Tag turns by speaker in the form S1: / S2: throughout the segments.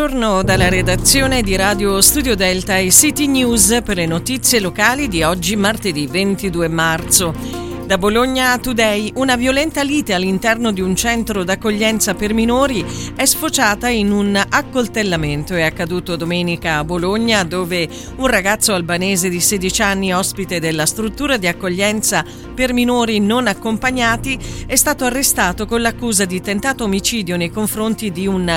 S1: Buongiorno dalla redazione di Radio Studio Delta e City News per le notizie locali di oggi martedì 22 marzo. Da Bologna Today, una violenta lite all'interno di un centro d'accoglienza per minori è sfociata in un accoltellamento. È accaduto domenica a Bologna, dove un ragazzo albanese di 16 anni, ospite della struttura di accoglienza per minori non accompagnati, è stato arrestato con l'accusa di tentato omicidio nei confronti di un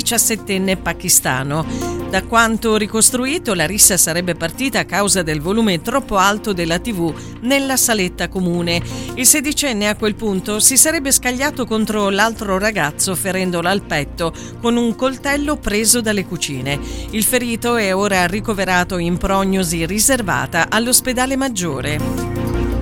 S1: 17enne pakistano. Da quanto ricostruito, la rissa sarebbe partita a causa del volume troppo alto della TV nella saletta comune. Il sedicenne a quel punto si sarebbe scagliato contro l'altro ragazzo, ferendolo al petto con un coltello preso dalle cucine. Il ferito è ora ricoverato in prognosi riservata all'ospedale maggiore.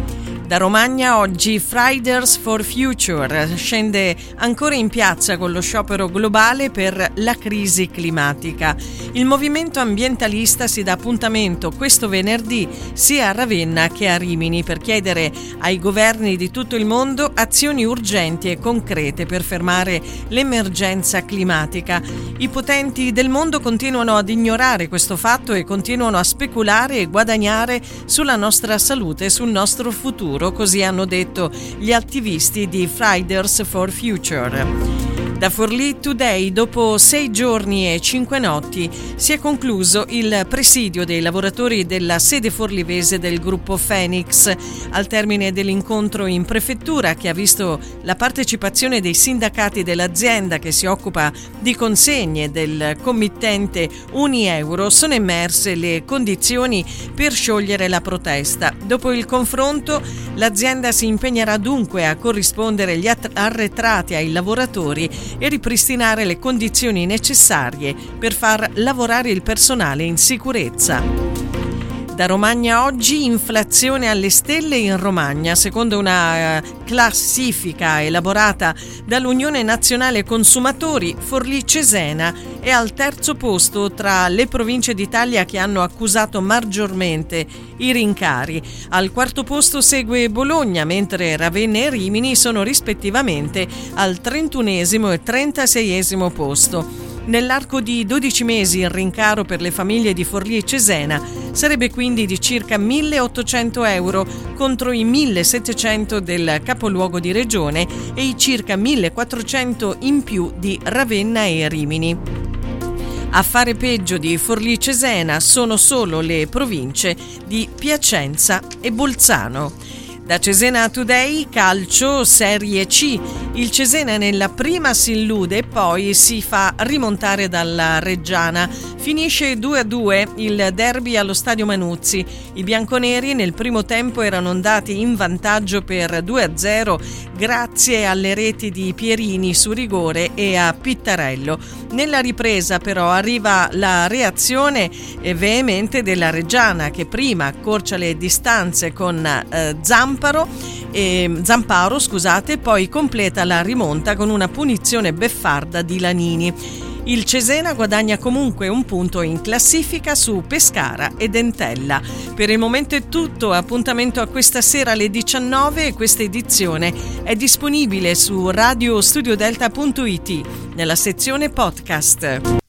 S1: Da Romagna oggi Fridays for Future scende ancora in piazza con lo sciopero globale per la crisi climatica. Il movimento ambientalista si dà appuntamento questo venerdì sia a Ravenna che a Rimini per chiedere ai governi di tutto il mondo azioni urgenti e concrete per fermare l'emergenza climatica. I potenti del mondo continuano ad ignorare questo fatto e continuano a speculare e guadagnare sulla nostra salute e sul nostro futuro. Così hanno detto gli attivisti di Fridays for Future. Da Forlì Today, dopo 6 giorni e 5 notti, si è concluso il presidio dei lavoratori della sede forlivese del gruppo Phoenix. Al termine dell'incontro in prefettura, che ha visto la partecipazione dei sindacati dell'azienda che si occupa di consegne del committente Unieuro, sono emerse le condizioni per sciogliere la protesta. Dopo il confronto, l'azienda si impegnerà dunque a corrispondere gli arretrati ai lavoratori e ripristinare le condizioni necessarie per far lavorare il personale in sicurezza. Da Romagna oggi, inflazione alle stelle in Romagna. Secondo una classifica elaborata dall'Unione Nazionale Consumatori, Forlì-Cesena è al terzo posto tra le province d'Italia che hanno accusato maggiormente i rincari. Al quarto posto segue Bologna, mentre Ravenna e Rimini sono rispettivamente al 31esimo e 36esimo posto. Nell'arco di 12 mesi il rincaro per le famiglie di Forlì e Cesena sarebbe quindi di circa 1.800 euro contro i 1.700 del capoluogo di regione e i circa 1.400 in più di Ravenna e Rimini. A fare peggio di Forlì Cesena sono solo le province di Piacenza e Bolzano. Da Cesena Today, calcio Serie C. Il Cesena nella prima si illude e poi si fa rimontare dalla Reggiana. Finisce 2-2 il derby allo Stadio Manuzzi. I bianconeri nel primo tempo erano andati in vantaggio per 2-0 grazie alle reti di Pierini su rigore e a Pittarello. Nella ripresa però arriva la reazione veemente della Reggiana, che prima accorcia le distanze con Zamparo, poi completa la rimonta con una punizione beffarda di Lanini. Il Cesena guadagna comunque un punto in classifica su Pescara e Entella. Per il momento è tutto, appuntamento a questa sera alle 19 e questa edizione è disponibile su radiostudiodelta.it nella sezione podcast.